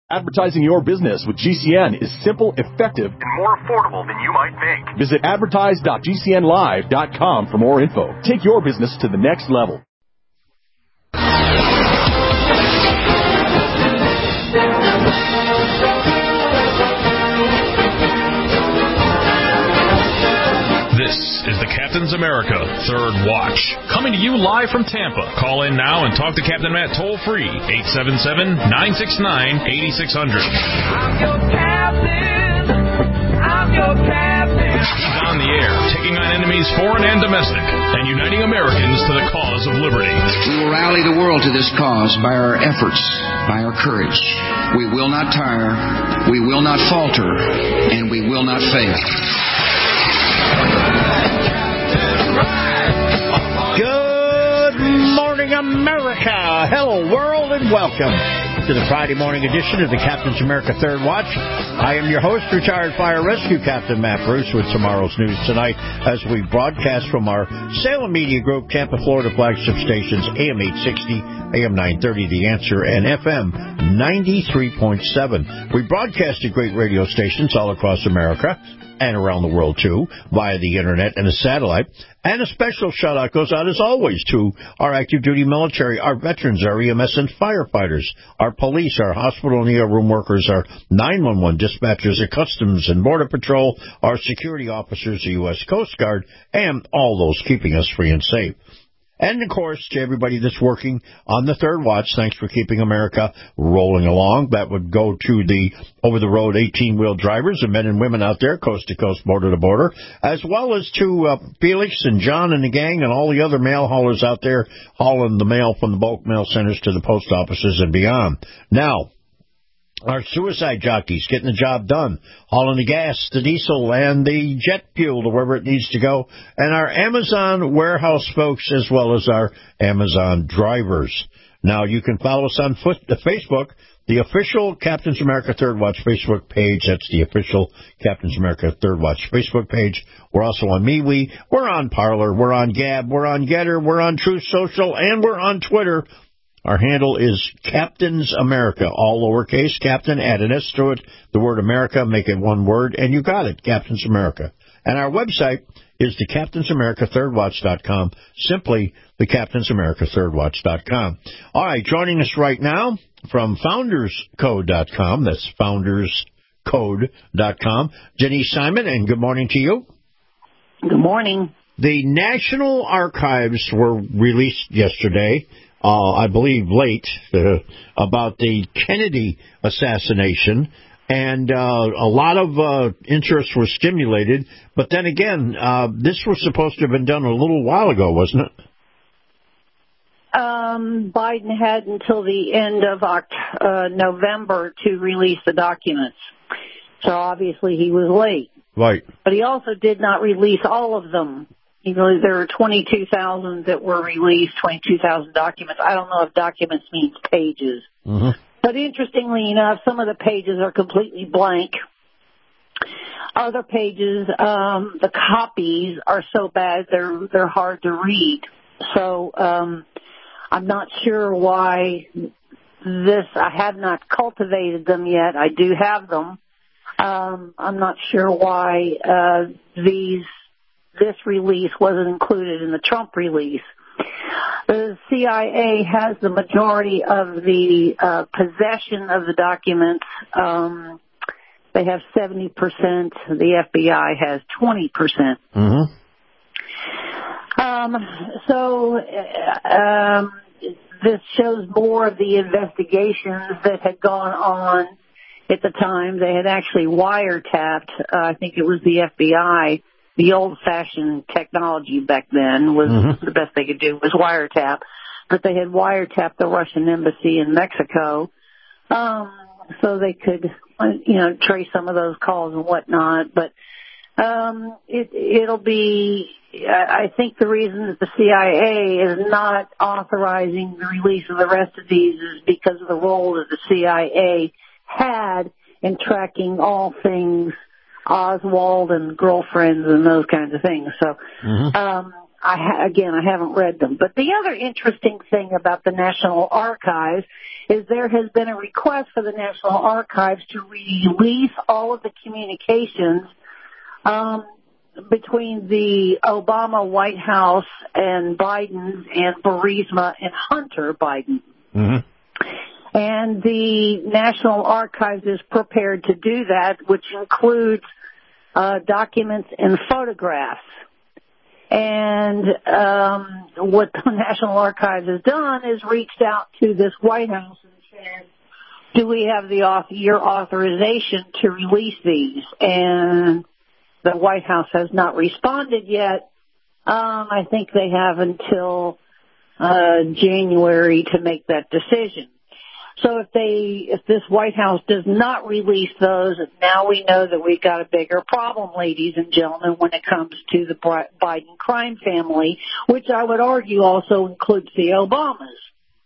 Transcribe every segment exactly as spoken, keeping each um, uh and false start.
Advertising your business with G C N is simple, effective, and more affordable than you might think. Visit advertise dot g c n live dot com for more info. Take your business to the next level. This is the Captain's America Third Watch, coming to you live from Tampa. Call in now and talk to Captain Matt toll-free, eight seven seven, nine six nine, eight six zero zero. I'm your captain. I'm your captain. He's on the air, taking on enemies foreign and domestic, and uniting Americans to the cause of liberty. We will rally the world to this cause by our efforts, by our courage. We will not tire, we will not falter, and we will not fail. Good morning, America. Hello, world, and welcome to the Friday morning edition of the Captain's America Third Watch. I am your host, retired fire rescue Captain Matt Bruce, with tomorrow's news tonight as we broadcast from our Salem Media Group, Tampa, Florida flagship stations, A M eight sixty, A M nine thirty, The Answer, and F M ninety-three point seven. We broadcast at great radio stations all across America and around the world, too, via the Internet and a satellite. And a special shout-out goes out, as always, to our active-duty military, our veterans, our E M S and firefighters, our police, our hospital and E R room workers, our nine one one dispatchers, our Customs and Border Patrol, our security officers, the U S Coast Guard, and all those keeping us free and safe. And, of course, to everybody that's working on the Third Watch, thanks for keeping America rolling along. That would go to the over-the-road eighteen-wheel drivers and men and women out there, coast to coast, border to border, as well as to uh, Felix and John and the gang and all the other mail haulers out there hauling the mail from the bulk mail centers to the post offices and beyond. Now, our suicide jockeys getting the job done, hauling the gas, the diesel, and the jet fuel to wherever it needs to go, and our Amazon warehouse folks as well as our Amazon drivers. Now, you can follow us on foot, uh, Facebook, the official Captain's America Third Watch Facebook page. That's the official Captain's America Third Watch Facebook page. We're also on MeWe. We're on Parler. We're on Gab. We're on Getter. We're on Truth Social. And we're on Twitter. Our handle is Captain's America, all lowercase, Captain, add an S to it, the word America, make it one word, and you got it, Captain's America. And our website is the Captain's America Third Watch dot com, simply the Captain's America Third Watch dot com. All right, joining us right now from Founders Code dot com, that's Founders Code dot com, Denise Simon, and good morning to you. Good morning. The National Archives were released yesterday. Uh, I believe late, uh, about the Kennedy assassination, and uh, a lot of uh, interest was stimulated. But then again, uh, this was supposed to have been done a little while ago, wasn't it? Um, Biden had until the end of Oct- uh, November to release the documents. So obviously he was late. Right. But he also did not release all of them. You know, there were twenty-two thousand that were released, twenty-two thousand documents. I don't know if documents means pages. Mm-hmm. But interestingly enough, some of the pages are completely blank. Other pages, um, the copies are so bad they're they're hard to read. So um, I'm not sure why this. I have not cultivated them yet. I do have them. Um, I'm not sure why uh, these. This release wasn't included in the Trump release. The C I A has the majority of the uh, possession of the documents. Um, they have seventy percent. The F B I has twenty percent. Mm-hmm. Um, so uh, um, this shows more of the investigations that had gone on at the time. They had actually wiretapped, uh, I think it was the F B I. The old-fashioned technology back then was mm-hmm. the best they could do was wiretap. But they had wiretapped the Russian embassy in Mexico um, so they could, you know, trace some of those calls and whatnot. But um, it, it'll be, I think the reason that the C I A is not authorizing the release of the rest of these is because of the role that the C I A had in tracking all things Oswald and girlfriends and those kinds of things. So, mm-hmm. um, I ha- again, I haven't read them. But the other interesting thing about the National Archives is there has been a request for the National Archives to release all of the communications um, between the Obama White House and Biden and Burisma and Hunter Biden. Mm-hmm. And the National Archives is prepared to do that, which includes uh, documents and photographs. And um, what the National Archives has done is reached out to this White House and said, do we have the author, your authorization to release these? And the White House has not responded yet. Um, I think they have until uh, January to make that decision. So if they, if this White House does not release those, now we know that we've got a bigger problem, ladies and gentlemen, when it comes to the Biden crime family, which I would argue also includes the Obamas.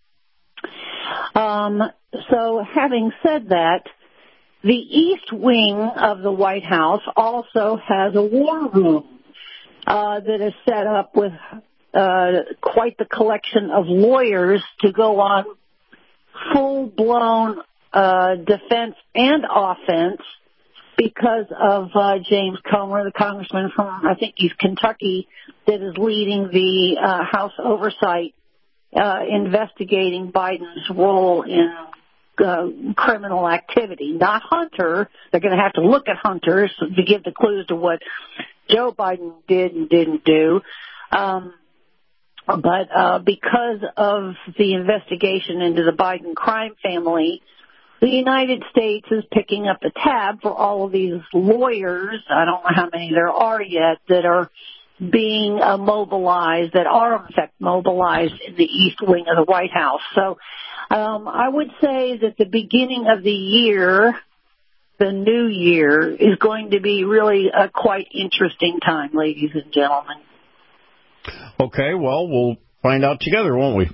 Um, so having said that, the East Wing of the White House also has a war room uh, that is set up with uh, quite the collection of lawyers to go on full-blown uh, defense and offense because of uh, James Comer, the congressman from, I think he's Kentucky, that is leading the uh, House Oversight uh, investigating Biden's role in uh, criminal activity. Not Hunter. They're going to have to look at Hunter to give the clues to what Joe Biden did and didn't do. Um But uh, because of the investigation into the Biden crime family, the United States is picking up the tab for all of these lawyers. I don't know how many there are yet that are being uh, mobilized, that are in fact mobilized in the East Wing of the White House. So um, I would say that the beginning of the year, the new year, is going to be really a quite interesting time, ladies and gentlemen. Okay, well, we'll find out together, won't we?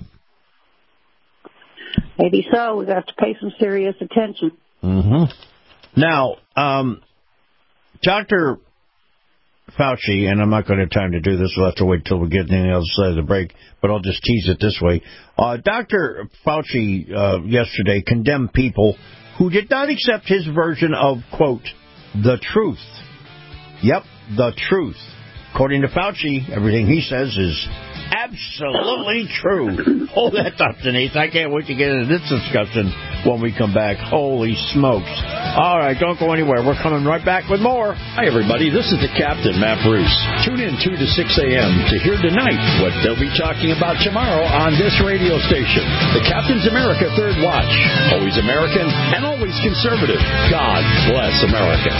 Maybe so. We've got to pay some serious attention. Mm-hmm. Now, um, Doctor Fauci, and I'm not going to have time to do this. We'll have to wait until we get anything else to say the break, but I'll just tease it this way. Uh, Doctor Fauci uh, yesterday condemned people who did not accept his version of, quote, the truth. Yep, the truth. According to Fauci, everything he says is absolutely true. Hold that thought, Denise. I can't wait to get into this discussion when we come back. Holy smokes. All right, don't go anywhere. We're coming right back with more. Hi, everybody. This is the Captain, Matt Bruce. Tune in two to six a.m. to hear tonight what they'll be talking about tomorrow on this radio station. The Captain's America Third Watch. Always American and always conservative. God bless America.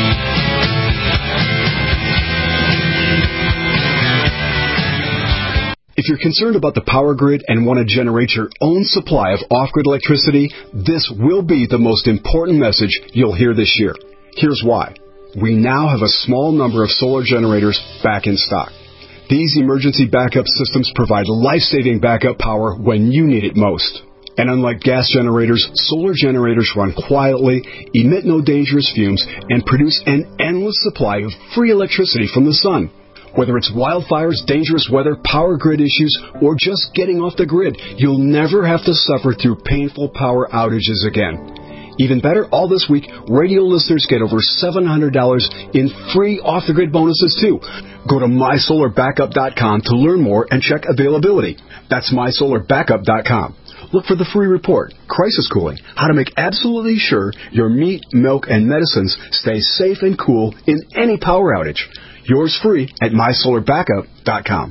If you're concerned about the power grid and want to generate your own supply of off-grid electricity, this will be the most important message you'll hear this year. Here's why. We now have a small number of solar generators back in stock. These emergency backup systems provide life-saving backup power when you need it most. And unlike gas generators, solar generators run quietly, emit no dangerous fumes, and produce an endless supply of free electricity from the sun. Whether it's wildfires, dangerous weather, power grid issues, or just getting off the grid, you'll never have to suffer through painful power outages again. Even better, all this week, radio listeners get over seven hundred dollars in free off-the-grid bonuses, too. Go to my solar backup dot com to learn more and check availability. That's my solar backup dot com. Look for the free report, Crisis Cooling, how to make absolutely sure your meat, milk, and medicines stay safe and cool in any power outage. Yours free at my solar backup dot com.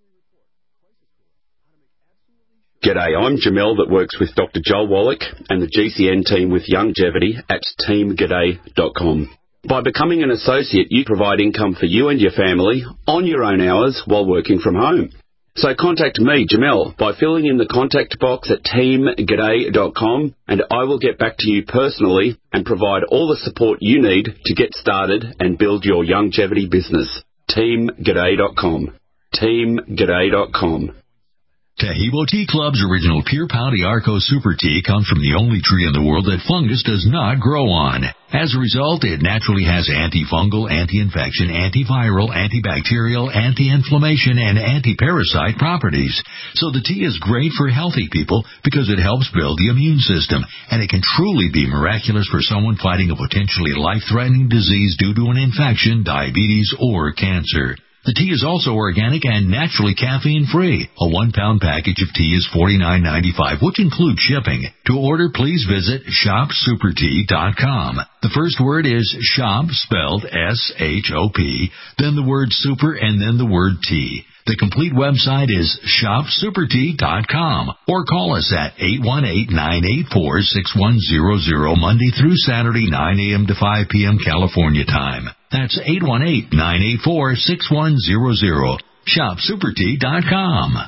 G'day, I'm Jamel that works with Doctor Joel Wallach and the G C N team with Longevity at team g'day dot com. By becoming an associate, you provide income for you and your family on your own hours while working from home. So contact me, Jamel, by filling in the contact box at team g'day dot com, and I will get back to you personally and provide all the support you need to get started and build your longevity business. team g'day dot com. team g'day dot com. Tahibo Tea Club's original Pure Pouty Arco Super Tea comes from the only tree in the world that fungus does not grow on. As a result, it naturally has antifungal, anti-infection, antiviral, antibacterial, anti-inflammation, and anti-parasite properties. So the tea is great for healthy people because it helps build the immune system, and it can truly be miraculous for someone fighting a potentially life-threatening disease due to an infection, diabetes, or cancer. The tea is also organic and naturally caffeine-free. A one-pound package of tea is forty-nine ninety-five, which includes shipping. To order, please visit shop super tea dot com. The first word is shop, spelled S H O P, then the word super, and then the word tea. The complete website is shop super tea dot com, or call us at eight one eight, nine eight four, six one zero zero Monday through Saturday, nine a.m. to five p.m. California time. That's eight one eight, nine eight four, six one zero zero. shop super tea dot com.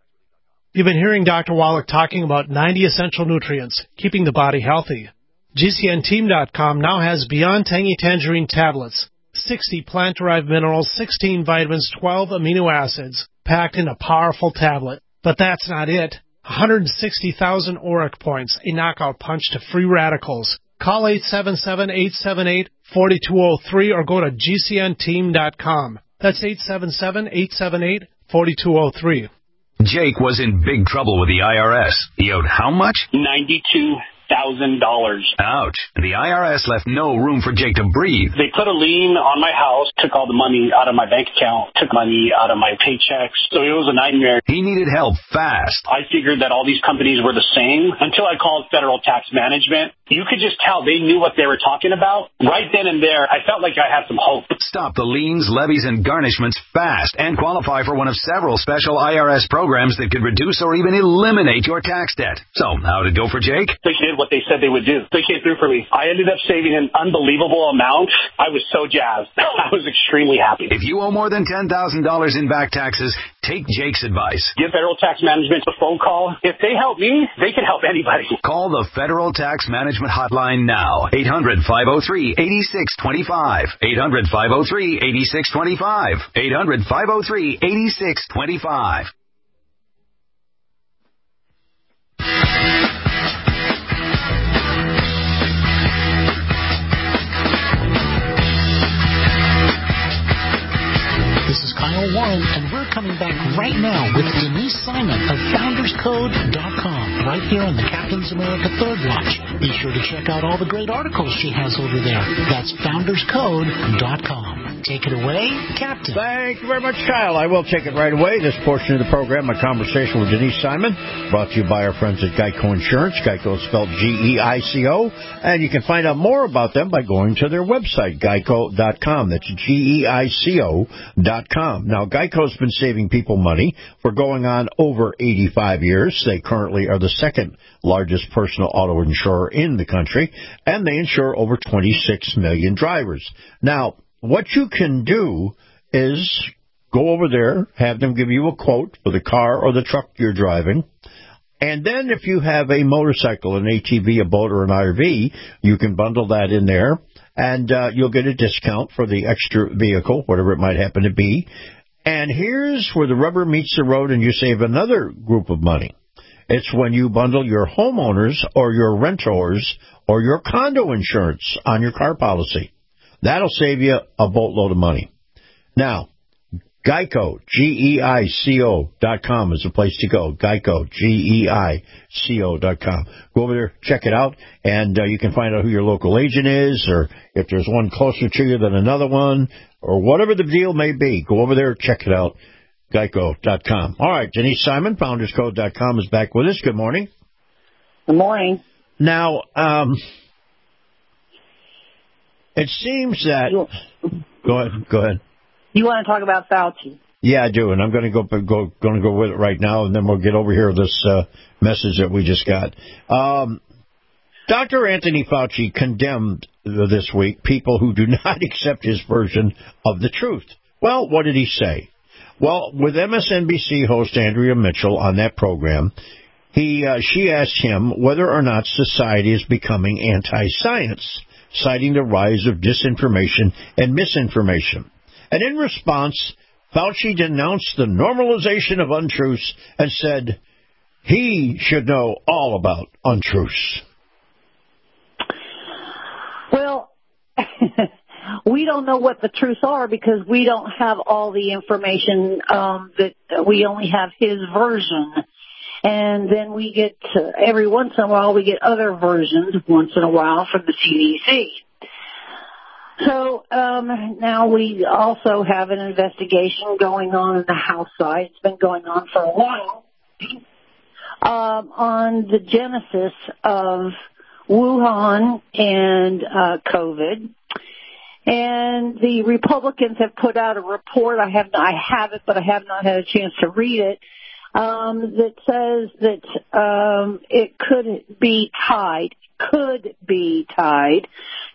You've been hearing Doctor Wallach talking about ninety essential nutrients, keeping the body healthy. G C N team dot com now has Beyond Tangy Tangerine tablets. sixty plant-derived minerals, sixteen vitamins, twelve amino acids, packed in a powerful tablet. But that's not it. one hundred sixty thousand auric points, a knockout punch to free radicals. Call eight seven seven, eight seven eight, four two zero three or go to G C N team dot com. That's eight seven seven, eight seven eight, four two zero three. Jake was in big trouble with the I R S. He owed how much? ninety-two thousand dollars. Ouch. The I R S left no room for Jake to breathe. They put a lien on my house, took all the money out of my bank account, took money out of my paychecks. So it was a nightmare. He needed help fast. I figured that all these companies were the same until I called Federal Tax Management. You could just tell they knew what they were talking about. Right then and there, I felt like I had some hope. Stop the liens, levies, and garnishments fast and qualify for one of several special I R S programs that could reduce or even eliminate your tax debt. So, how'd it go for Jake? They did what they said they would do. They came through for me. I ended up saving an unbelievable amount. I was so jazzed. I was extremely happy. If you owe more than ten thousand dollars in back taxes, take Jake's advice. Give Federal Tax Management a phone call. If they help me, they can help anybody. Call the Federal Tax Management Hotline now. eight hundred, five oh three, eight six two five. eight hundred, five oh three, eight six two five. eight hundred, five oh three, eight six two five. This is Kyle Warren, and we're coming back right now with Denise Simon of Founders Code dot com, right here on the Captain's America Third Watch. Be sure to check out all the great articles she has over there. That's Founders Code dot com. Take it away, Captain. Thank you very much, Kyle. I will take it right away. This portion of the program, my conversation with Denise Simon, brought to you by our friends at Geico Insurance. Geico is spelled G E I C O, and you can find out more about them by going to their website, Geico dot com. That's G E I C O dot com. Now, Geico's been saving people money for going on over eighty-five years. They currently are the second largest personal auto insurer in the country, and they insure over twenty-six million drivers. Now, what you can do is go over there, have them give you a quote for the car or the truck you're driving, and then if you have a motorcycle, an A T V, a boat, or an R V, you can bundle that in there, and uh, you'll get a discount for the extra vehicle, whatever it might happen to be. And here's where the rubber meets the road and you save another group of money. It's when you bundle your homeowners or your renters or your condo insurance on your car policy. That'll save you a boatload of money. Now, Geico, G E I C O dot com is the place to go. Geico, G E I C O dot com. Go over there, check it out, and uh, you can find out who your local agent is, or if there's one closer to you than another one, or whatever the deal may be. Go over there, check it out. Geico dot com. All right, Denise Simon, Founders Code dot com, is back with us. Good morning. Good morning. Now, um, it seems that... Go ahead. Go ahead. You want to talk about Fauci? Yeah, I do, and I'm going to go go going to go with it right now, and then we'll get over here to this uh, message that we just got. Um, Doctor Anthony Fauci condemned this week people who do not accept his version of the truth. Well, what did he say? Well, with M S N B C host Andrea Mitchell on that program, he uh, she asked him whether or not society is becoming anti-science, citing the rise of disinformation and misinformation. And in response, Fauci denounced the normalization of untruths and said he should know all about untruths. Well, we don't know what the truths are because we don't have all the information. Um, that we only have his version. And then we get, uh, every once in a while, we get other versions once in a while from the C D C. So um, now we also have an investigation going on in the House side. It's been going on for a while um, on the genesis of Wuhan and uh, COVID. And the Republicans have put out a report. I have I have it, but I have not had a chance to read it. Um, that says that um, it could be tied, could be tied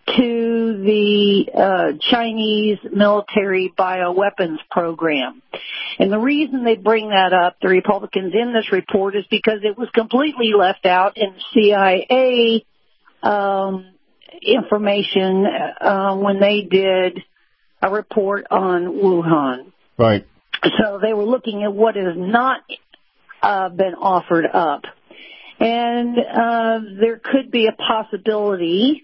to the uh, Chinese military bioweapons program. And the reason they bring that up, the Republicans in this report, is because it was completely left out in C I A um, information uh, when they did a report on Wuhan. Right. So they were looking at what is not uh, been offered up. And uh, there could be a possibility,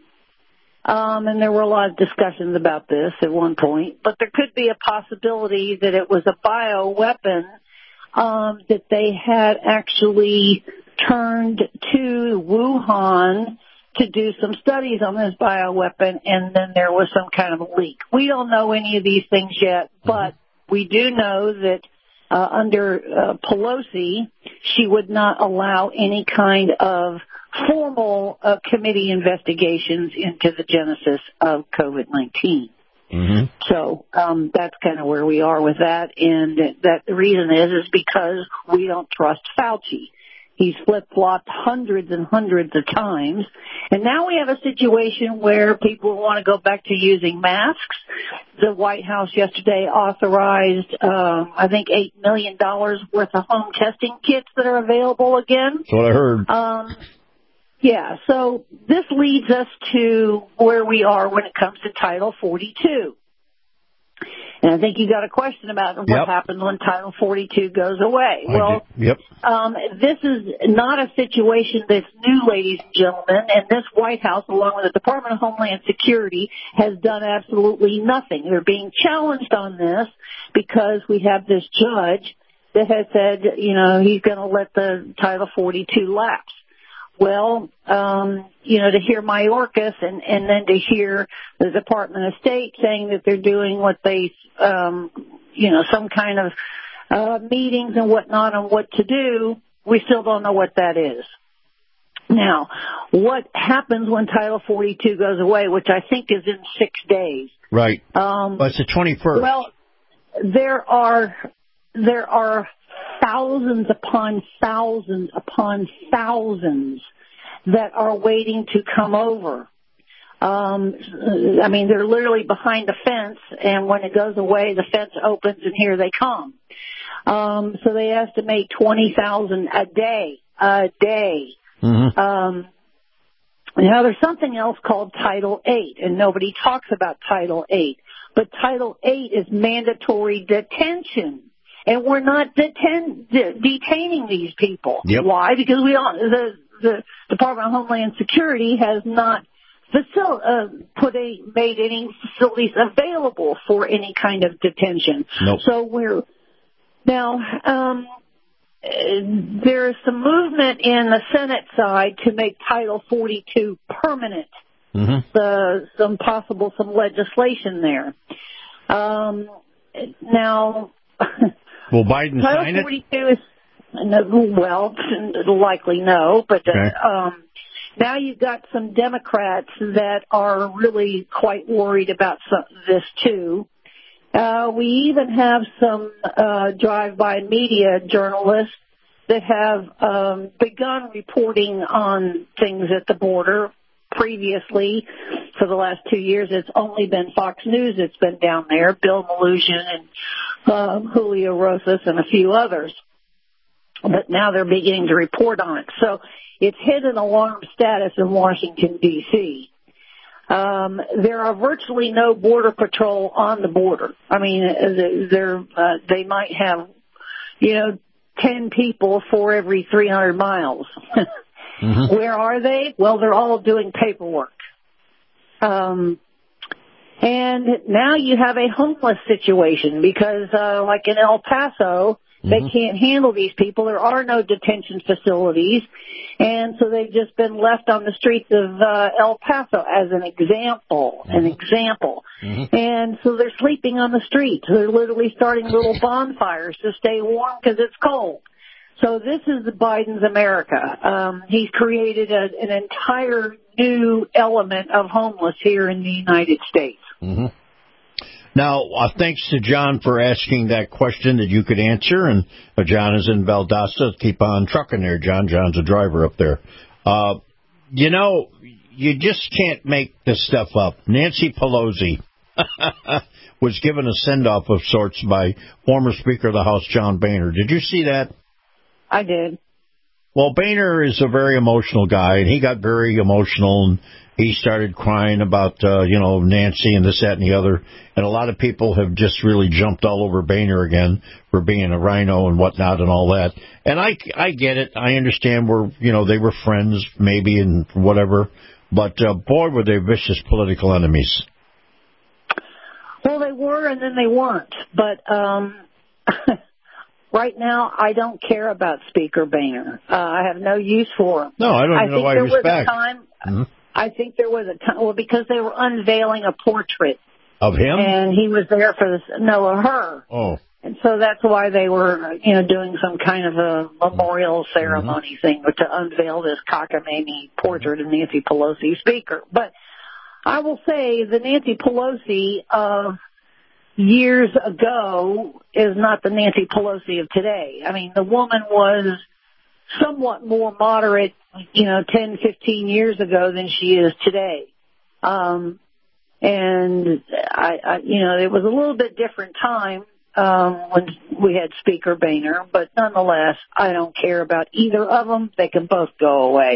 um, and there were a lot of discussions about this at one point, but there could be a possibility that it was a bioweapon um, that they had actually turned to Wuhan to do some studies on this bioweapon, and then there was some kind of a leak. We don't know any of these things yet, but we do know that uh, under uh, Pelosi, she would not allow any kind of formal uh, committee investigations into the genesis of COVID nineteen. Mm-hmm. So um, that's kind of where we are with that, and that the reason is is because we don't trust Fauci. He's flip-flopped hundreds and hundreds of times. And now we have a situation where people want to go back to using masks. The White House yesterday authorized, uh, I think, eight million dollars worth of home testing kits that are available again. That's what I heard. Um, yeah, so this leads us to where we are when it comes to Title forty-two. And I think you got a question about what yep. happens when Title forty-two goes away. I well, do. Yep. um, this is not a situation that's new, ladies and gentlemen, and this White House, along with the Department of Homeland Security, has done absolutely nothing. They're being challenged on this because we have this judge that has said, you know, he's going to let the Title forty-two lapse. Well, um, you know, to hear Mayorkas and, and then to hear the Department of State saying that they're doing what they, um, you know, some kind of uh, meetings and whatnot on what to do, we still don't know what that is. Now, what happens when Title forty-two goes away, which I think is in six days? Right. Um, well, it's the twenty-first. Well, there are there are. thousands upon thousands upon thousands that are waiting to come over. Um, I mean, they're literally behind the fence, and when it goes away, the fence opens, and here they come. Um, so they estimate twenty thousand a day, a day. Mm-hmm. Um, now, there's something else called Title eight, and nobody talks about Title eight. But Title eight is mandatory detention. And we're not deten- de- detaining these people. Yep. Why? Because we all, the, the Department of Homeland Security has not facil- uh, put a, made any facilities available for any kind of detention. Nope. So we're now um, uh, there's some movement in the Senate side to make Title forty-two permanent. Mm-hmm. The some possible some legislation there. Um, now. Will Biden Title sign it? forty-two is, well, likely no, but okay. uh, um, now you've got some Democrats that are really quite worried about some, this too. Uh, we even have some uh, drive-by media journalists that have um, begun reporting on things at the border. Previously, for the last two years, it's only been Fox News that's been down there, Bill Malugin and um, Julio Rosas and a few others. But now they're beginning to report on it. So it's hit an alarm status in Washington, D C Um, there are virtually no border patrol on the border. I mean, they're, uh, they might have, you know, ten people for every three hundred miles. Mm-hmm. Where are they? Well, they're all doing paperwork. Um, and now you have a homeless situation because, uh, like in El Paso, mm-hmm. they can't handle these people. There are no detention facilities. And so they've just been left on the streets of uh, El Paso as an example, mm-hmm. an example. Mm-hmm. And so they're sleeping on the streets. They're literally starting little bonfires to stay warm because it's cold. So this is Biden's America. Um, he's created a, an entire new element of homeless here in the United States. Mm-hmm. Now, uh, thanks to John for asking that question that you could answer. And uh, John is in Valdosta. Keep on trucking there, John. John's a driver up there. Uh, you know, you just can't make this stuff up. Nancy Pelosi was given a send-off of sorts by former Speaker of the House, John Boehner. Did you see that? I did. Well, Boehner is a very emotional guy, and he got very emotional, and he started crying about, uh, you know, Nancy and this, that, and the other. And a lot of people have just really jumped all over Boehner again for being a rhino and whatnot and all that. And I, I get it. I understand we're, you know, they were friends maybe and whatever. But, uh, boy, were they vicious political enemies. Well, they were and then they weren't. But um, right now, I don't care about Speaker Boehner. Uh, I have no use for him. No, I don't I know why there he's was back. A time, mm-hmm. I think there was a time, well, because they were unveiling a portrait. Of him? And he was there for this, no, of her. Oh. And so that's why they were, you know, doing some kind of a memorial ceremony mm-hmm. thing to unveil this cockamamie portrait of Nancy Pelosi, Speaker. But I will say the Nancy Pelosi of years ago is not the Nancy Pelosi of today. I mean, the woman was somewhat more moderate, you know, ten, fifteen years ago than she is today. Um, and I, I, you know, it was a little bit different time. Um, when we had Speaker Boehner, but nonetheless, I don't care about either of them. They can both go away.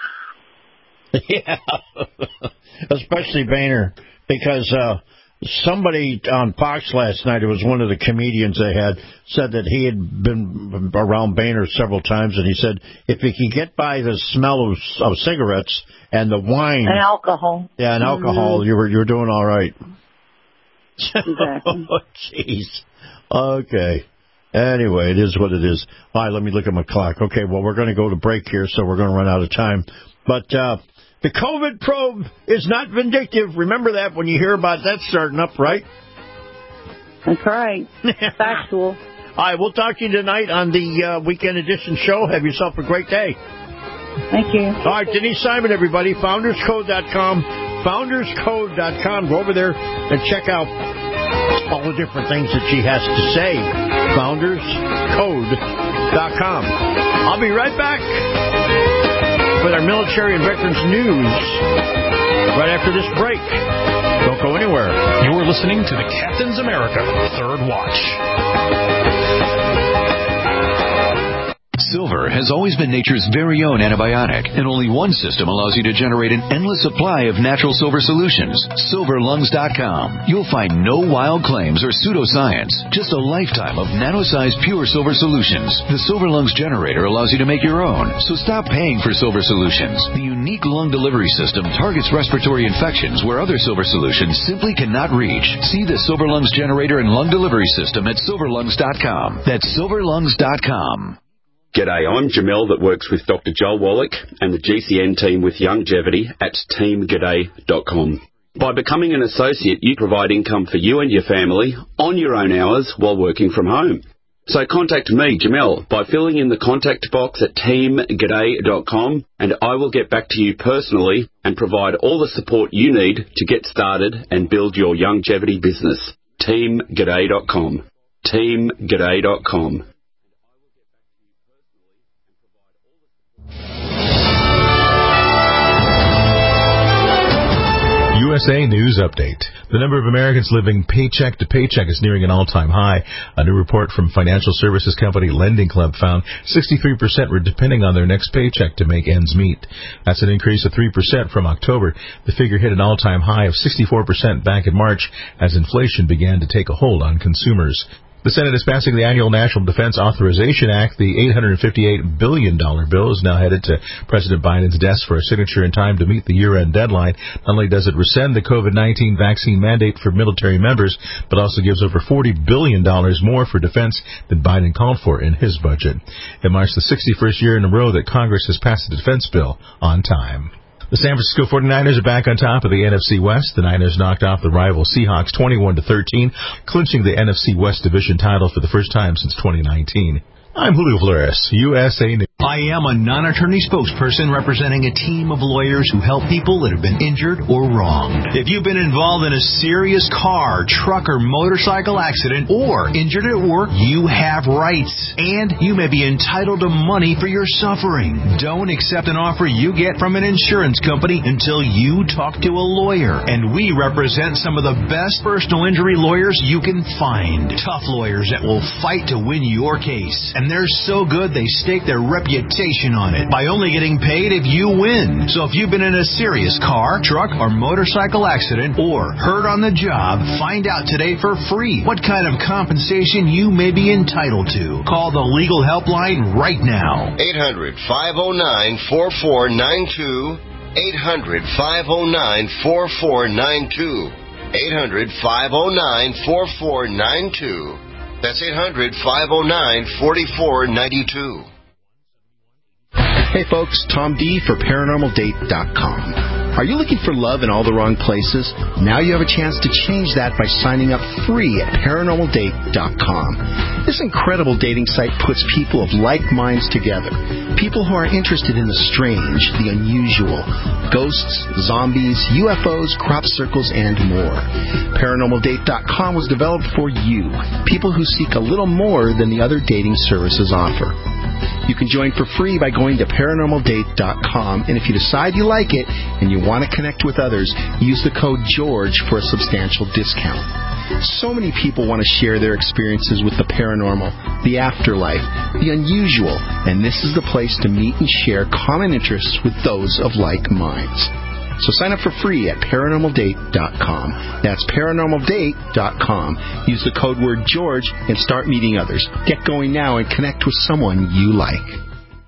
Yeah, especially Boehner, because uh, somebody on Fox last night, it was one of the comedians they had, said that he had been around Boehner several times, and he said if he can get by the smell of, of cigarettes and the wine. And alcohol. Yeah, and alcohol, mm-hmm. you were, you were doing all right. Exactly. Oh, jeez. Okay. Anyway, it is what it is. All right, let me look at my clock. Okay, well, we're going to go to break here, so we're going to run out of time. But uh, the COVID probe is not vindictive. Remember that when you hear about that starting up, right? That's right. Factual. All right, we'll talk to you tonight on the uh, Weekend Edition show. Have yourself a great day. Thank you. All right, Denise Simon, everybody, founders code dot com. founders code dot com. Go over there and check out all the different things that she has to say. founders code dot com. I'll be right back with our military and veterans news right after this break. Don't go anywhere. You're listening to the Captain's America Third Watch. Silver has always been nature's very own antibiotic, and only one system allows you to generate an endless supply of natural silver solutions. silver lungs dot com. You'll find no wild claims or pseudoscience, just a lifetime of nano-sized pure silver solutions. The Silver Lungs generator allows you to make your own, so stop paying for silver solutions. The unique lung delivery system targets respiratory infections where other silver solutions simply cannot reach. See the Silver Lungs generator and lung delivery system at silver lungs dot com. That's silver lungs dot com. G'day, I'm Jamel that works with Doctor Joel Wallach and the G C N team with Longevity at team g'day dot com. By becoming an associate, you provide income for you and your family on your own hours while working from home. So contact me, Jamel, by filling in the contact box at team g'day dot com, and I will get back to you personally and provide all the support you need to get started and build your longevity business. team g'day dot com. team g'day dot com. U S A News Update. The number of Americans living paycheck to paycheck is nearing an all-time high. A new report from financial services company Lending Club found sixty-three percent were depending on their next paycheck to make ends meet. That's an increase of three percent from October. The figure hit an all-time high of sixty-four percent back in March as inflation began to take a hold on consumers. The Senate is passing the annual National Defense Authorization Act. The eight hundred fifty-eight billion dollars bill is now headed to President Biden's desk for a signature in time to meet the year-end deadline. Not only does it rescind the COVID nineteen vaccine mandate for military members, but also gives over forty billion dollars more for defense than Biden called for in his budget. It marks the sixty-first year in a row that Congress has passed a defense bill on time. The San Francisco forty-niners are back on top of the N F C West. The Niners knocked off the rival Seahawks twenty-one to thirteen, clinching the N F C West division title for the first time since twenty nineteen. I'm Julio Flores, U S A News. I am a non-attorney spokesperson representing a team of lawyers who help people that have been injured or wronged. If you've been involved in a serious car, truck, or motorcycle accident or injured at work, you have rights, and you may be entitled to money for your suffering. Don't accept an offer you get from an insurance company until you talk to a lawyer, and we represent some of the best personal injury lawyers you can find. Tough lawyers that will fight to win your case, and they're so good they stake their reputation on it by only getting paid if you win. So if you've been in a serious car, truck, or motorcycle accident or hurt on the job, find out today for free what kind of compensation you may be entitled to. Call the legal helpline right now. eight hundred, five oh nine, four four nine two. eight hundred, five oh nine, four four nine two. eight hundred, five oh nine, four four nine two. That's eight hundred, five oh nine, four four nine two. Hey folks, Tom D for Paranormal Date dot com. Are you looking for love in all the wrong places? Now you have a chance to change that by signing up free at Paranormal Date dot com. This incredible dating site puts people of like minds together. People who are interested in the strange, the unusual, ghosts, zombies, U F Os, crop circles, and more. Paranormal Date dot com was developed for you, people who seek a little more than the other dating services offer. You can join for free by going to Paranormal Date dot com, and if you decide you like it and you want to connect with others, use the code GEORGE for a substantial discount. So many people want to share their experiences with the paranormal, the afterlife, the unusual, and this is the place to meet and share common interests with those of like minds. So sign up for free at Paranormal Date dot com. That's Paranormal Date dot com. Use the code word George and start meeting others. Get going now and connect with someone you like.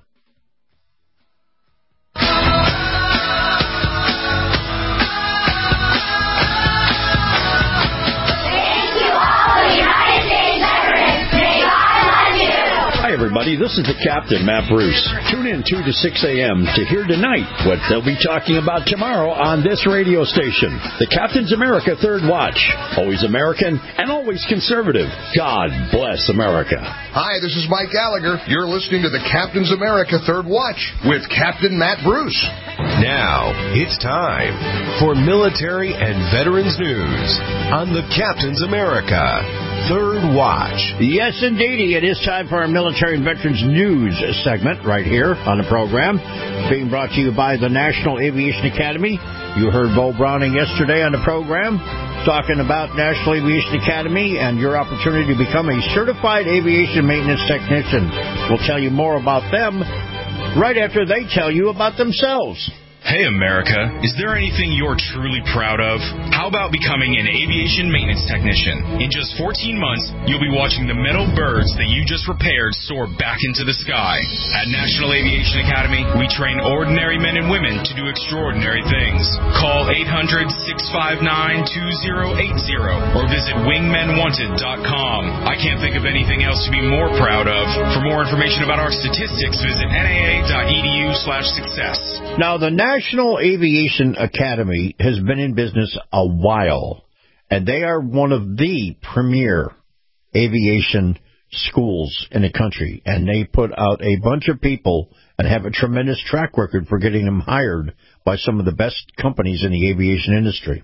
Hi, everybody. This is the Captain, Matt Bruce. Tune in two to six a.m. to hear tonight what they'll be talking about tomorrow on this radio station. The Captain's America Third Watch. Always American and always conservative. God bless America. Hi, this is Mike Gallagher. You're listening to the Captain's America Third Watch with Captain Matt Bruce. Now, it's time for military and veterans news on the Captain's America Third Watch. Yes, indeedy. It is time for our military and veterans news segment right here on the program, being brought to you by the National Aviation Academy. You heard Bo Browning yesterday on the program talking about National Aviation Academy and your opportunity to become a certified aviation maintenance technician. We'll tell you more about them right after they tell you about themselves. Hey, America, is there anything you're truly proud of? How about becoming an aviation maintenance technician? In just fourteen months, you'll be watching the metal birds that you just repaired soar back into the sky. At National Aviation Academy, we train ordinary men and women to do extraordinary things. Call eight hundred, six five nine, two zero eight zero or visit wingmen wanted dot com. I can't think of anything else to be more proud of. For more information about our statistics, visit N A A dot E D U slash success. Now, the National Aviation Academy has been in business a while, and they are one of the premier aviation schools in the country, and they put out a bunch of people and have a tremendous track record for getting them hired by some of the best companies in the aviation industry.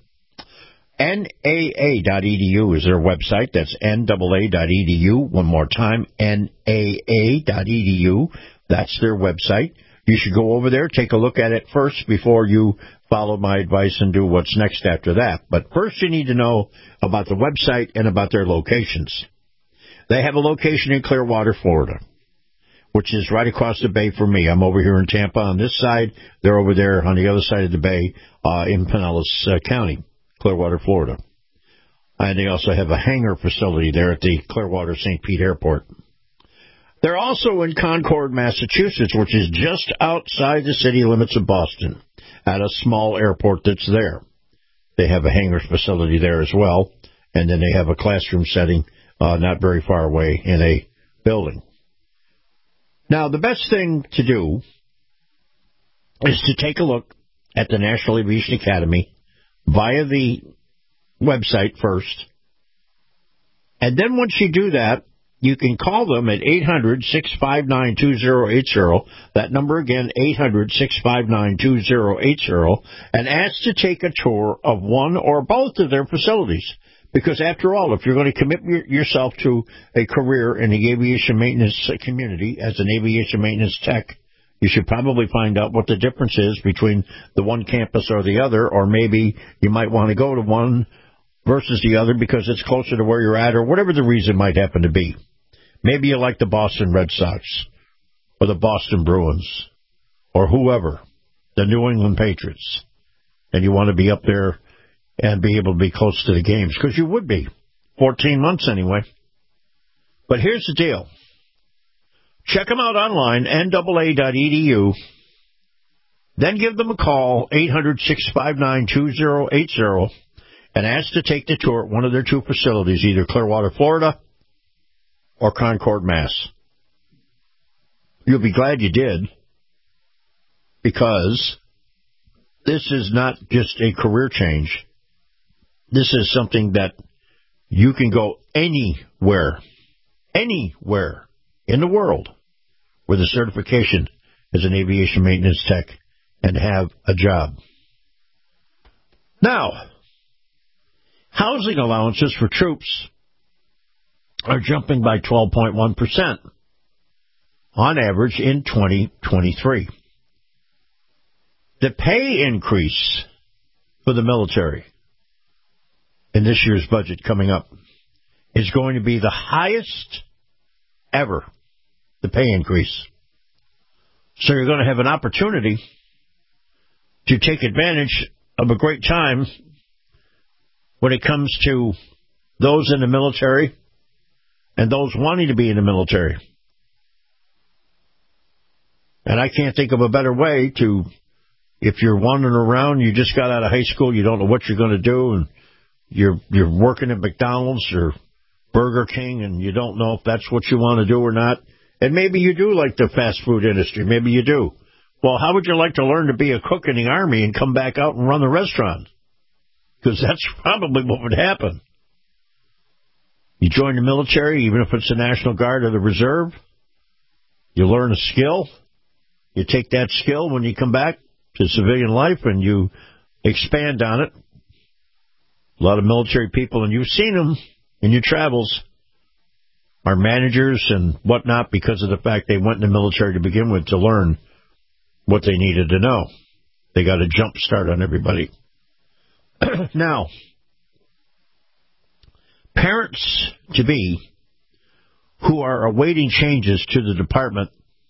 N A A dot E D U is their website. That's N A A dot E D U. One more time, N A A dot E D U. That's their website. You should go over there, take a look at it first before you follow my advice and do what's next after that. But first you need to know about the website and about their locations. They have a location in Clearwater, Florida, which is right across the bay from me. I'm over here in Tampa on this side. They're over there on the other side of the bay uh, in Pinellas uh, County, Clearwater, Florida. And they also have a hangar facility there at the Clearwater Saint Pete Airport. They're also in Concord, Massachusetts, which is just outside the city limits of Boston, at a small airport that's there. They have a hangar facility there as well, and then they have a classroom setting uh, not very far away in a building. Now, the best thing to do is to take a look at the National Aviation Academy via the website first. And then once you do that, you can call them at eight hundred, six five nine, two zero eight zero. That number again, eight hundred, six five nine, two zero eight zero, and ask to take a tour of one or both of their facilities. Because after all, if you're going to commit yourself to a career in the aviation maintenance community as an aviation maintenance tech, you should probably find out what the difference is between the one campus or the other, or maybe you might want to go to one versus the other because it's closer to where you're at, or whatever the reason might happen to be. Maybe you like the Boston Red Sox, or the Boston Bruins, or whoever, the New England Patriots, and you want to be up there and be able to be close to the games, because you would be, fourteen months anyway. But here's the deal. Check them out online, N double A dot E D U. Then give them a call, eight hundred, six five nine, two zero eight zero, and ask to take the tour at one of their two facilities, either Clearwater, Florida, or Concord, Mass. You'll be glad you did, because this is not just a career change. This is something that you can go anywhere, anywhere in the world with a certification as an aviation maintenance tech and have a job. Now, housing allowances for troops are jumping by twelve point one percent on average in twenty twenty-three. The pay increase for the military in this year's budget coming up is going to be the highest ever, the pay increase. So you're going to have an opportunity to take advantage of a great time when it comes to those in the military and those wanting to be in the military. And I can't think of a better way to, if you're wandering around, you just got out of high school, you don't know what you're going to do, and you're you're working at McDonald's or Burger King, and you don't know if that's what you want to do or not. And maybe you do like the fast food industry. Maybe you do. Well, how would you like to learn to be a cook in the Army and come back out and run the restaurant? Because that's probably what would happen. You join the military, even if it's the National Guard or the Reserve. You learn a skill. You take that skill when you come back to civilian life and you expand on it. A lot of military people, and you've seen them in your travels, are managers and whatnot because of the fact they went in the military to begin with to learn what they needed to know. They got a jump start on everybody. Now, parents-to-be who are awaiting changes to the Department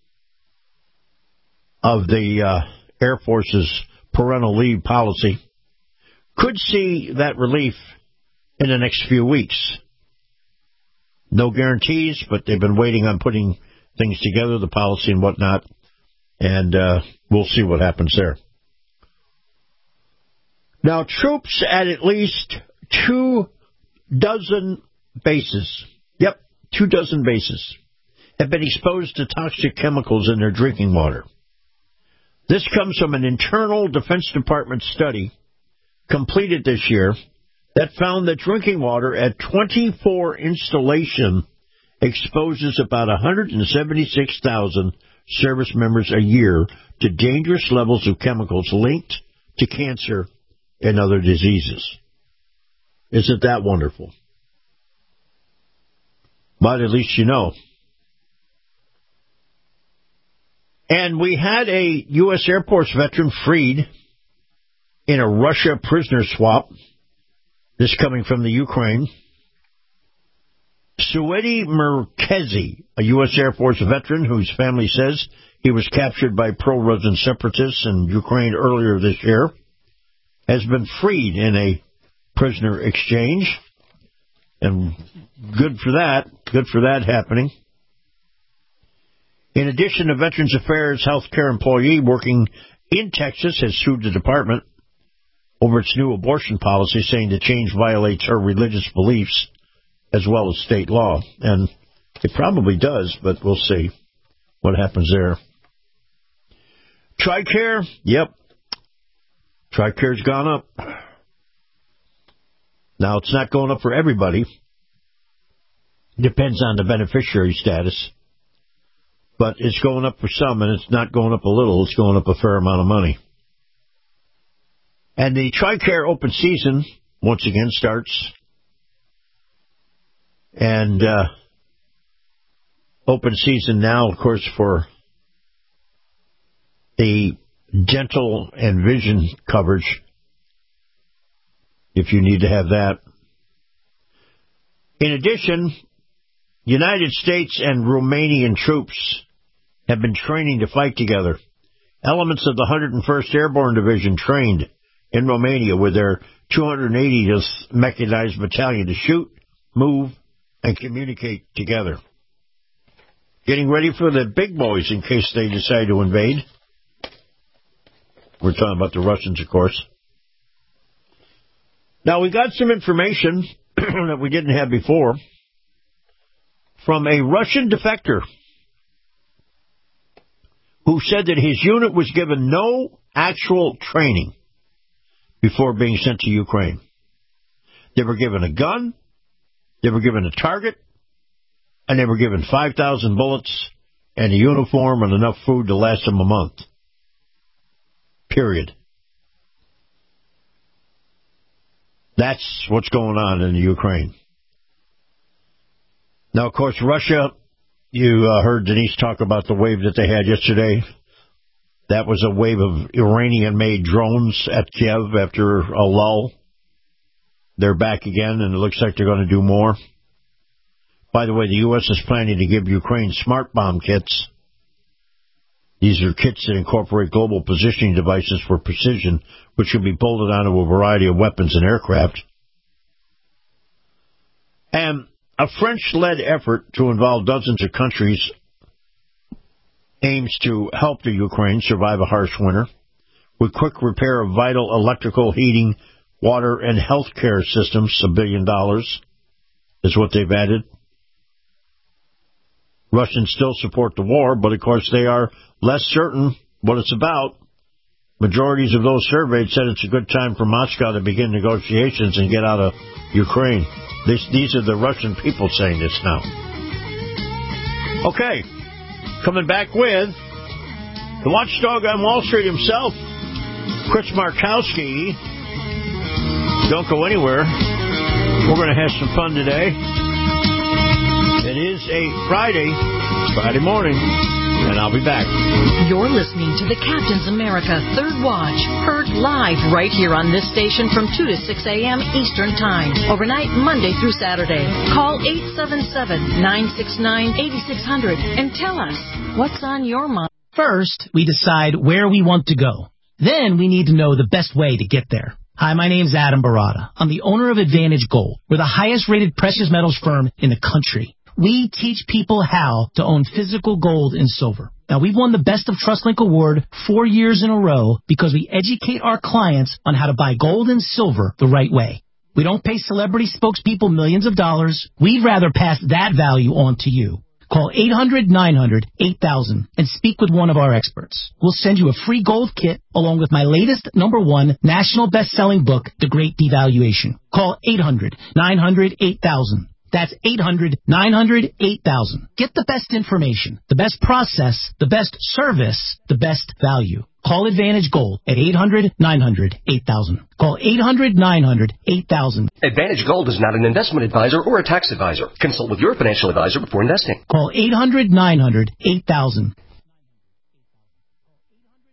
of the uh, Air Force's parental leave policy could see that relief in the next few weeks. No guarantees, but they've been waiting on putting things together, the policy and whatnot, and uh, we'll see what happens there. Now, troops at at least two dozen bases, yep, two dozen bases, have been exposed to toxic chemicals in their drinking water. This comes from an internal Defense Department study completed this year that found that drinking water at twenty-four installation exposes about one hundred seventy-six thousand service members a year to dangerous levels of chemicals linked to cancer and other diseases. Isn't that wonderful? But at least you know. And we had a U S Air Force veteran freed in a Russia prisoner swap. This coming from the Ukraine. Suedi Merkezi, a U S Air Force veteran whose family says he was captured by pro-Russian separatists in Ukraine earlier this year, has been freed in a prisoner exchange. And good for that. Good for that happening. In addition, a Veterans Affairs healthcare employee working in Texas has sued the department over its new abortion policy, saying the change violates her religious beliefs as well as state law. And it probably does, but we'll see what happens there. TRICARE, yep. TRICARE's gone up. Now, it's not going up for everybody. Depends on the beneficiary status. But it's going up for some, and it's not going up a little. It's going up a fair amount of money. And the TRICARE open season, once again, starts. And uh, open season now, of course, for the dental and vision coverage, if you need to have that. In addition, United States and Romanian troops have been training to fight together. Elements of the one hundred first Airborne Division trained in Romania with their two hundred eightieth Mechanized Battalion to shoot, move, and communicate together. Getting ready for the big boys in case they decide to invade. We're talking about the Russians, of course. Now, we got some information that we didn't have before from a Russian defector who said that his unit was given no actual training before being sent to Ukraine. They were given a gun, they were given a target, and they were given five thousand bullets and a uniform and enough food to last them a month. Period. That's what's going on in the Ukraine. Now, of course, Russia, you uh, heard Denise talk about the wave that they had yesterday. That was a wave of Iranian-made drones at Kiev after a lull. They're back again, and it looks like they're going to do more. By the way, the U S is planning to give Ukraine smart bomb kits. These are kits that incorporate global positioning devices for precision, which can be bolted onto a variety of weapons and aircraft. And a French-led effort to involve dozens of countries aims to help the Ukraine survive a harsh winter with quick repair of vital electrical, heating, water, and health care systems. A billion dollars is what they've added. Russians still support the war, but of course they are less certain what it's about. Majorities of those surveyed said it's a good time for Moscow to begin negotiations and get out of Ukraine. This, these are the Russian people saying this now. Okay, coming back with the watchdog on Wall Street himself, Chris Markowski. Don't go anywhere. We're going to have some fun today. It is a Friday, Friday morning, and I'll be back. You're listening to the Captain's America Third Watch, heard live right here on this station from two to six a.m. Eastern Time, overnight Monday through Saturday. Call eight seven seven, nine six nine, eight six zero zero and tell us what's on your mind. First, we decide where we want to go. Then we need to know the best way to get there. Hi, my name's Adam Barada. I'm the owner of Advantage Gold. We're the highest-rated precious metals firm in the country. We teach people how to own physical gold and silver. Now, we've won the Best of TrustLink Award four years in a row because we educate our clients on how to buy gold and silver the right way. We don't pay celebrity spokespeople millions of dollars. We'd rather pass that value on to you. Call eight hundred, nine hundred, eight thousand and speak with one of our experts. We'll send you a free gold kit along with my latest number one national best-selling book, The Great Devaluation. Call eight hundred, nine hundred, eight thousand. That's eight hundred, nine hundred, eight thousand. Get the best information, the best process, the best service, the best value. Call Advantage Gold at eight hundred, nine hundred, eight thousand. Call eight hundred, nine hundred, eight thousand. Advantage Gold is not an investment advisor or a tax advisor. Consult with your financial advisor before investing. Call eight hundred, nine hundred, eight thousand.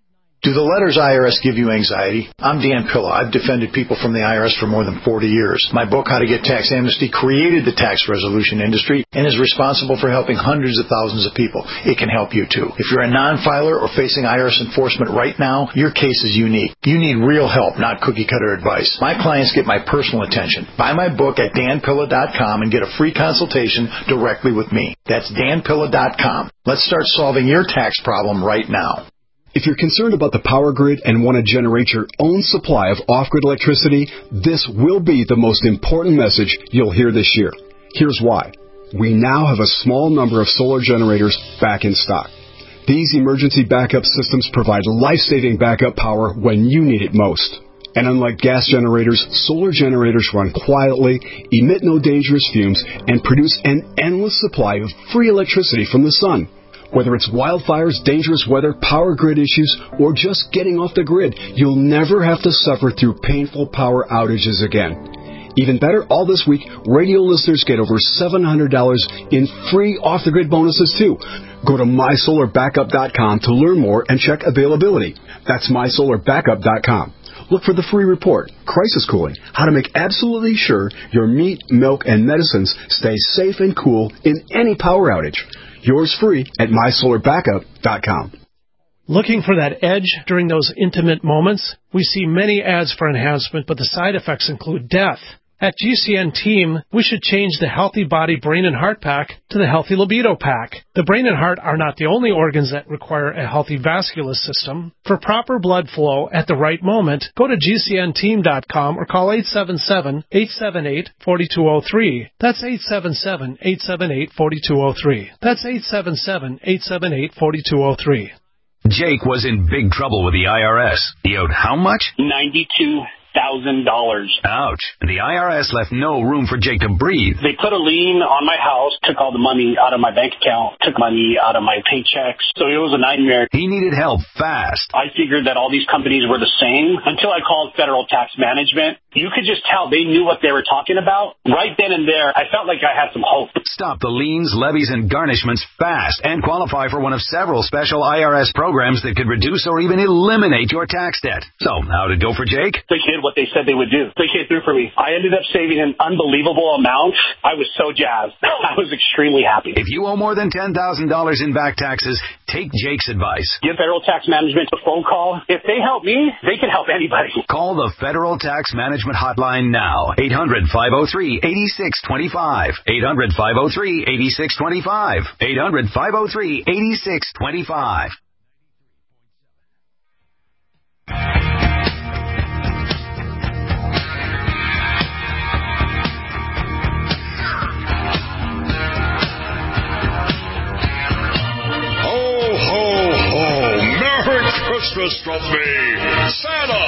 Do the letters I R S give you anxiety? I'm Dan Pilla. I've defended people from the I R S for more than forty years. My book, How to Get Tax Amnesty, created the tax resolution industry and is responsible for helping hundreds of thousands of people. It can help you, too. If you're a non-filer or facing I R S enforcement right now, your case is unique. You need real help, not cookie-cutter advice. My clients get my personal attention. Buy my book at dan pilla dot com and get a free consultation directly with me. That's dan pilla dot com. Let's start solving your tax problem right now. If you're concerned about the power grid and want to generate your own supply of off-grid electricity, this will be the most important message you'll hear this year. Here's why. We now have a small number of solar generators back in stock. These emergency backup systems provide life-saving backup power when you need it most. And unlike gas generators, solar generators run quietly, emit no dangerous fumes, and produce an endless supply of free electricity from the sun. Whether it's wildfires, dangerous weather, power grid issues, or just getting off the grid, you'll never have to suffer through painful power outages again. Even better, all this week, radio listeners get over seven hundred dollars in free off-the-grid bonuses, too. Go to my solar backup dot com to learn more and check availability. That's my solar backup dot com. Look for the free report, Crisis Cooling, how to make absolutely sure your meat, milk, and medicines stay safe and cool in any power outage. Yours free at my solar backup dot com. Looking for that edge during those intimate moments? We see many ads for enhancement, but the side effects include death. At G C N Team, we should change the Healthy Body Brain and Heart Pack to the Healthy Libido Pack. The brain and heart are not the only organs that require a healthy vascular system. For proper blood flow at the right moment, go to G C N team dot com or call eight seven seven, eight seven eight, four two zero three. That's eight seven seven, eight seven eight, four two zero three. That's eight seven seven, eight seven eight, four two zero three. Jake was in big trouble with the I R S. He owed how much? ninety-two thousand dollars. Ouch. The I R S left no room for Jake to breathe. They put a lien on my house, took all the money out of my bank account, took money out of my paychecks. So it was a nightmare. He needed help fast. I figured that all these companies were the same until I called Federal Tax Management. You could just tell they knew what they were talking about. Right then and there, I felt like I had some hope. Stop the liens, levies, and garnishments fast and qualify for one of several special I R S programs that could reduce or even eliminate your tax debt. So, how'd it go for Jake? They did what they said they would do. They came through for me. I ended up saving an unbelievable amount. I was so jazzed. I was extremely happy. If you owe more than ten thousand dollars in back taxes, take Jake's advice. Give Federal Tax Management a phone call. If they help me, they can help anybody. Call the Federal Tax Management Hotline now. eight hundred, five oh three, eight six two five. eight hundred, five oh three, eight six two five. eight hundred, five oh three, eight six two five. Christmas from me, Santa!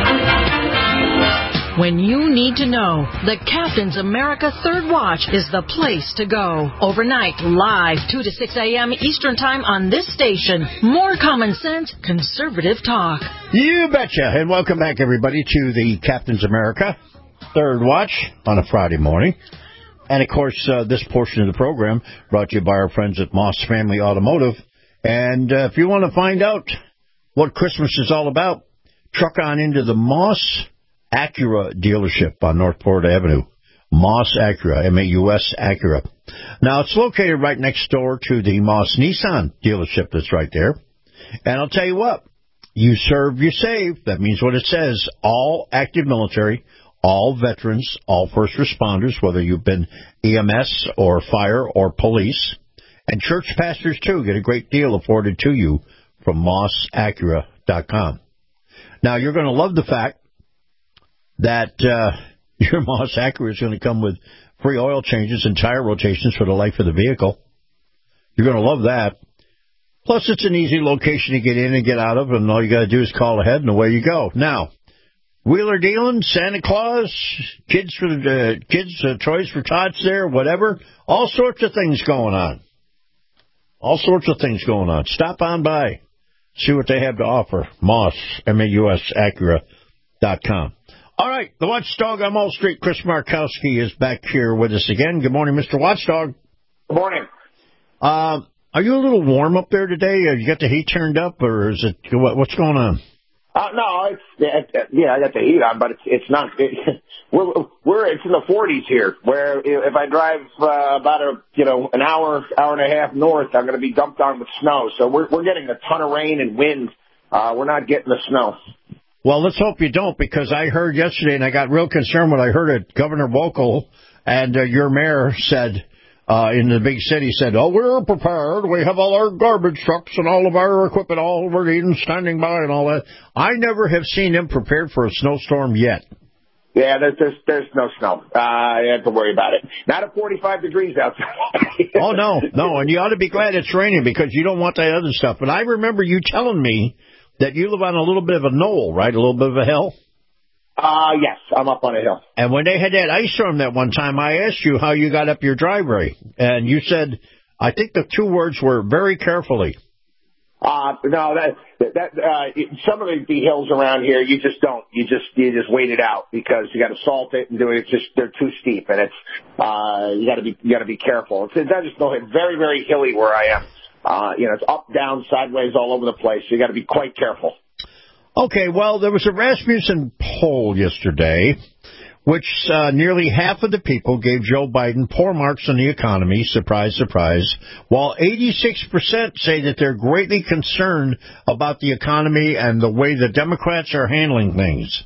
When you need to know, the Captain's America Third Watch is the place to go. Overnight, live, two to six a.m. Eastern Time on this station. More common sense, conservative talk. You betcha. And welcome back, everybody, to the Captain's America Third Watch on a Friday morning. And, of course, uh, this portion of the program brought to you by our friends at Moss Family Automotive. And uh, if you want to find out what Christmas is all about, truck on into the Moss Acura dealership on North Port Avenue. Moss Acura, M A U S Acura. Now, it's located right next door to the Moss Nissan dealership that's right there. And I'll tell you what, you serve, you save. That means what it says. All active military, all veterans, all first responders, whether you've been E M S or fire or police, and church pastors, too, get a great deal afforded to you from moss acura dot com. Now, you're going to love the fact that uh, your Moss Acura is going to come with free oil changes and tire rotations for the life of the vehicle. You're going to love that. Plus, it's an easy location to get in and get out of, and all you got to do is call ahead, and away you go. Now, wheeler dealing, Santa Claus, kids for the uh, kids, uh, toys for tots there, whatever. All sorts of things going on. All sorts of things going on. Stop on by. See what they have to offer. Moss, M A U S Acura dot com. All right, the Watchdog on Wall Street, Chris Markowski, is back here with us again. Good morning, Mister Watchdog. Good morning. Uh, Are you a little warm up there today? Have you got the heat turned up, or is it what, what's going on? Uh, no, it's it, yeah, I got the heat on, but it's it's not. It, we're we're it's in the forties here. Where if I drive uh, about a you know an hour hour and a half north, I'm going to be dumped on with snow. So we're we're getting a ton of rain and wind. Uh, we're not getting the snow. Well, let's hope you don't, because I heard yesterday, and I got real concerned when I heard it. Governor Vocal and uh, your mayor said. Uh, in the big city said, oh, we're prepared. We have all our garbage trucks and all of our equipment all ready and standing by and all that. I never have seen them prepared for a snowstorm yet. Yeah, there's there's, there's no snow. Uh, you have to worry about it. Not at forty-five degrees outside. Oh, no, no. And you ought to be glad it's raining because you don't want that other stuff. But I remember you telling me that you live on a little bit of a knoll, right? A little bit of a hill? Uh, yes, I'm up on a hill. And when they had that ice storm that one time, I asked you how you got up your driveway. And you said, I think the two words were very carefully. Uh, no, that, that, uh, some of the hills around here, you just don't. You just, you just wait it out because you got to salt it and do it. It's just, they're too steep and it's, uh, you got to be, you got to be careful. It's, it's just no, it's very, very hilly where I am. Uh, you know, it's up, down, sideways, all over the place. So you got to be quite careful. Okay, well, there was a Rasmussen poll yesterday, which uh, nearly half of the people gave Joe Biden poor marks on the economy, surprise, surprise, while eighty-six percent say that they're greatly concerned about the economy and the way the Democrats are handling things.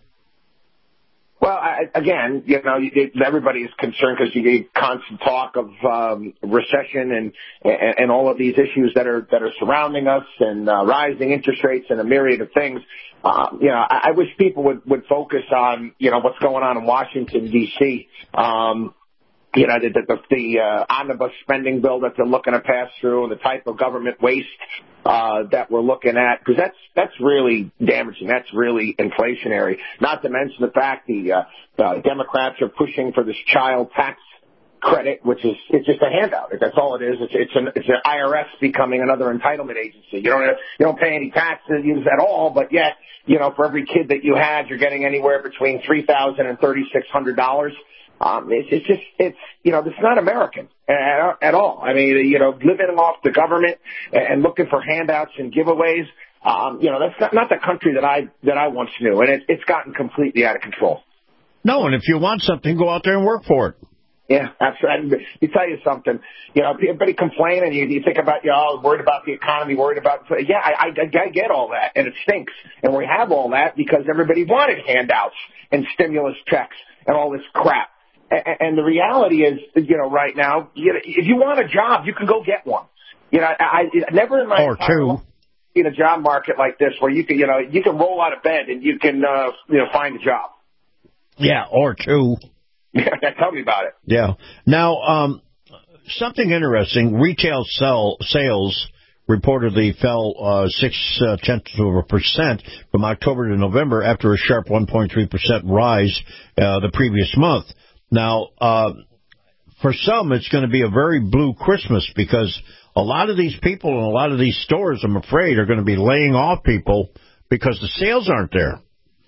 Well, I, again, you know, everybody is concerned because you get constant talk of um, recession and, and and all of these issues that are that are surrounding us, and uh, rising interest rates and a myriad of things. Uh, you know, I, I wish people would, would focus on you know what's going on in Washington D C. Um, you know, the the, the uh, omnibus spending bill that they're looking to pass through, and the type of government waste uh, that we're looking at, because that's that's really damaging. That's really inflationary. Not to mention the fact the uh, uh, Democrats are pushing for this child tax credit, which is it's just a handout. That's all it is. It's it's an it's an I R S becoming another entitlement agency. You don't you don't pay any taxes at all, but yet you know for every kid that you had, you're getting anywhere between three thousand and thirty six hundred dollars. Um, it's, it's just, it's, you know, it's not American at, at all. I mean, you know, living off the government and looking for handouts and giveaways, um, you know, that's not, not the country that I, that I once knew. And it, it's gotten completely out of control. No, and if you want something, go out there and work for it. Yeah, absolutely. And you tell you something, you know, everybody complaining, you, you think about, you know, worried about the economy, worried about, yeah, I, I, I get all that, and it stinks. And we have all that because everybody wanted handouts and stimulus checks and all this crap. And the reality is, you know, right now, you know, if you want a job, you can go get one. You know, I, I never in my or two in a job market like this where you can, you know, you can roll out of bed and you can, uh, you know, find a job. Yeah, or two. Yeah, tell me about it. Yeah. Now, um, something interesting: retail sell sales reportedly fell uh, six uh, tenths of a percent from October to November after a sharp one point three percent rise uh, the previous month. Now, uh, for some, it's going to be a very blue Christmas because a lot of these people and a lot of these stores, I'm afraid, are going to be laying off people because the sales aren't there.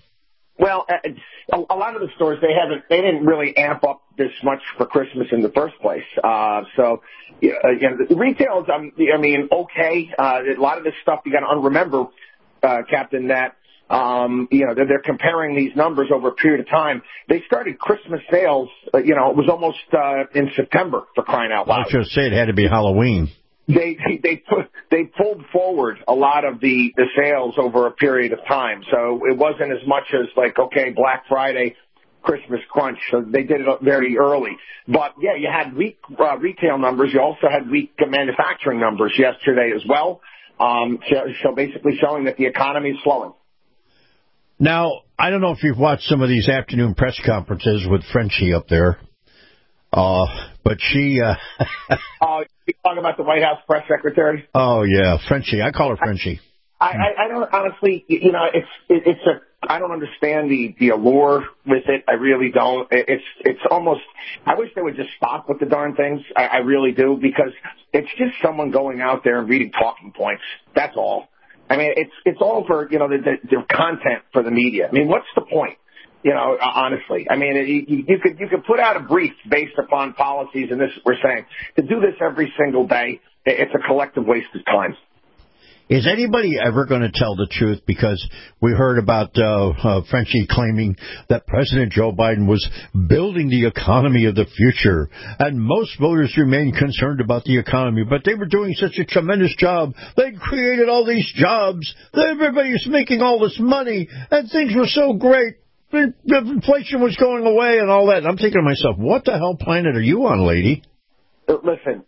Well, a lot of the stores, they haven't, they didn't really amp up this much for Christmas in the first place. Uh, so, you know, the retail's, um, I mean, okay. Uh, a lot of this stuff you got to remember, uh, Captain, that Um, you know, they're, they're comparing these numbers over a period of time. They started Christmas sales, uh, you know, it was almost uh, in September, for crying out loud. I was going to say it had to be Halloween. They they put, they pulled forward a lot of the, the sales over a period of time. So it wasn't as much as like, okay, Black Friday, Christmas crunch. So they did it very early. But, yeah, you had weak uh, retail numbers. You also had weak manufacturing numbers yesterday as well. Um, so, so basically showing that the economy is slowing. Now, I don't know if you've watched some of these afternoon press conferences with Frenchie up there, uh, but she... Uh, oh, you talking about the White House press secretary? Oh, yeah, Frenchie. I call her Frenchie. I, I, I don't, honestly, you know, it's it, it's a... I don't understand the, the allure with it. I really don't. It's it's almost... I wish they would just stop with the darn things. I, I really do, because it's just someone going out there and reading talking points. That's all. I mean, it's it's all for, you know, the, the, the content for the media. I mean, what's the point? You know, honestly, I mean, you, you could you could put out a brief based upon policies, and this we're saying to do this every single day. It's a collective waste of time. Is anybody ever going to tell the truth? Because we heard about uh, uh, Frenchie claiming that President Joe Biden was building the economy of the future, and most voters remain concerned about the economy, but they were doing such a tremendous job. They created all these jobs. Everybody's making all this money, and things were so great. Inflation was going away and all that. And I'm thinking to myself, what the hell planet are you on, lady? Listen,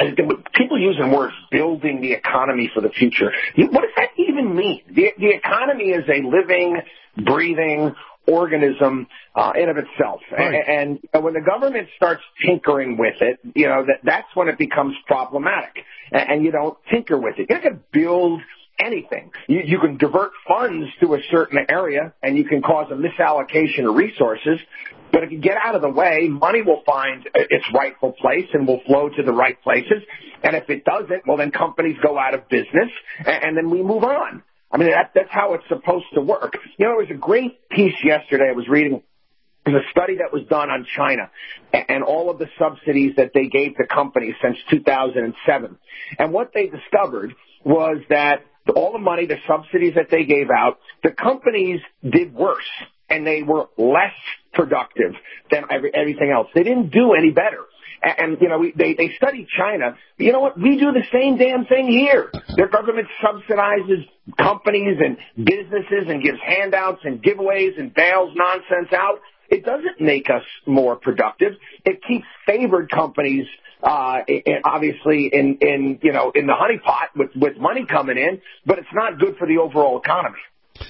people using words, building the economy for the future. What does that even mean? The, the economy is a living, breathing organism uh, in of itself. Right. And, and when the government starts tinkering with it, you know, that, that's when it becomes problematic. And, and you don't tinker with it. You can build anything. You, you can divert funds to a certain area, and you can cause a misallocation of resources. But if you get out of the way, money will find its rightful place and will flow to the right places. And if it doesn't, well, then companies go out of business, and, and then we move on. I mean, that, that's how it's supposed to work. You know, there was a great piece yesterday I was reading. It was a study that was done on China and all of the subsidies that they gave to companies since two thousand seven. And what they discovered was that all the money, the subsidies that they gave out, the companies did worse. And they were less productive than every, everything else. They didn't do any better. And, and you know, we, they, they studied China. But you know what? We do the same damn thing here. Their government subsidizes companies and businesses and gives handouts and giveaways and bails nonsense out. It doesn't make us more productive. It keeps favored companies, uh, in, obviously in, in, you know, in the honeypot with, with money coming in, but it's not good for the overall economy.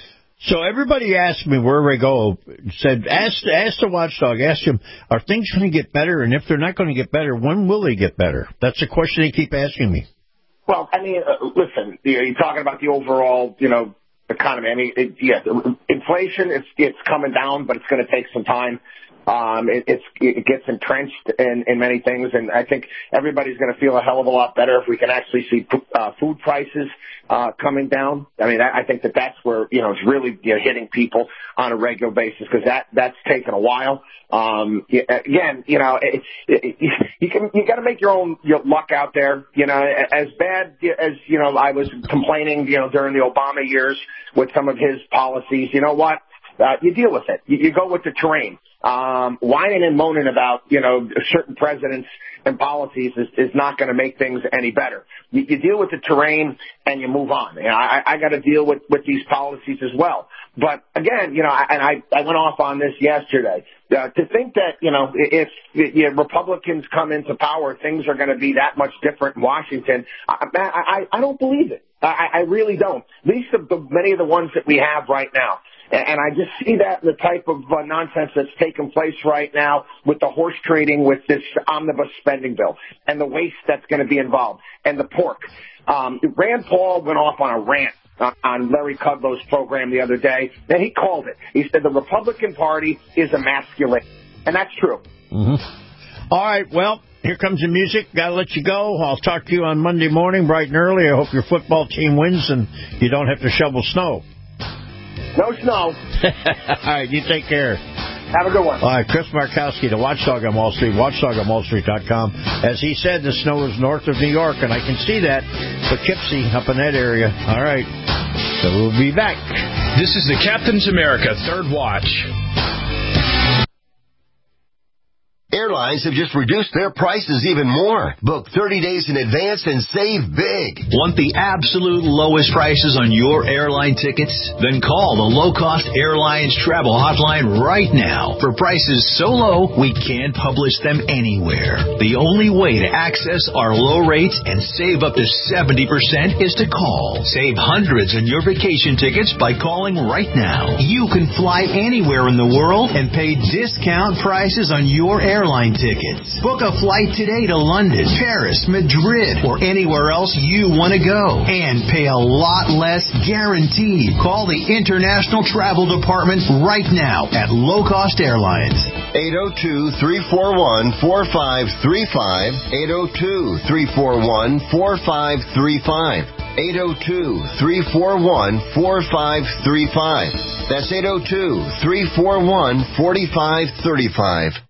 So everybody asked me wherever I go, said, ask, ask the watchdog, ask him, are things going to get better? And if they're not going to get better, when will they get better? That's the question they keep asking me. Well, I mean, uh, listen, you know, you're talking about the overall, you know, economy. I mean, it, yeah, inflation, it's, it's coming down, but it's going to take some time. Um, it, it's, it gets entrenched in, in many things, and I think everybody's going to feel a hell of a lot better if we can actually see uh, food prices uh, coming down. I mean, I, I think that that's where, you know, it's really, you know, hitting people on a regular basis, because that, that's taken a while. Um, again, you know, it, it, you can, you got to make your own your luck out there. You know, as bad as, you know, I was complaining, you know, during the Obama years with some of his policies, you know what? Uh, you deal with it. You, you go with the terrain. Um, whining and moaning about, you know, certain presidents and policies is, is not going to make things any better. You, you deal with the terrain and you move on. You know, I, I got to deal with, with these policies as well. But again, you know, I, and I, I went off on this yesterday. Uh, to think that, you know, if, if you know, Republicans come into power, things are going to be that much different in Washington, I, I, I don't believe it. I, I really don't. At least the, the, many of the ones that we have right now. And I just see that in the type of uh, nonsense that's taking place right now with the horse trading, with this omnibus spending bill, and the waste that's going to be involved, and the pork. Um, Rand Paul went off on a rant uh, on Larry Kudlow's program the other day, and he called it. He said the Republican Party is emasculated, and that's true. Mm-hmm. All right, well, here comes the music. Got to let you go. I'll talk to you on Monday morning, bright and early. I hope your football team wins and you don't have to shovel snow. No snow. All right, you take care. Have a good one. All right, Chris Markowski, the Watchdog on Wall Street, watchdog on wall street dot com. As he said, the snow is north of New York, and I can see that. Poughkeepsie, up in that area. All right, so we'll be back. This is the Captain's America Third Watch. Airlines have just reduced their prices even more. Book thirty days in advance and save big. Want the absolute lowest prices on your airline tickets? Then call the Low Cost Airlines Travel Hotline right now. For prices so low, we can't publish them anywhere. The only way to access our low rates and save up to seventy percent is to call. Save hundreds on your vacation tickets by calling right now. You can fly anywhere in the world and pay discount prices on your airline airline tickets. Book a flight today to London, Paris, Madrid, or anywhere else you want to go. And pay a lot less guaranteed. Call the International Travel Department right now at Low Cost Airlines. eight oh two, three four one, four five three five. eight oh two, three four one, four five three five. eight oh two, three four one, four five three five. That's eight oh two, three four one, four five three five.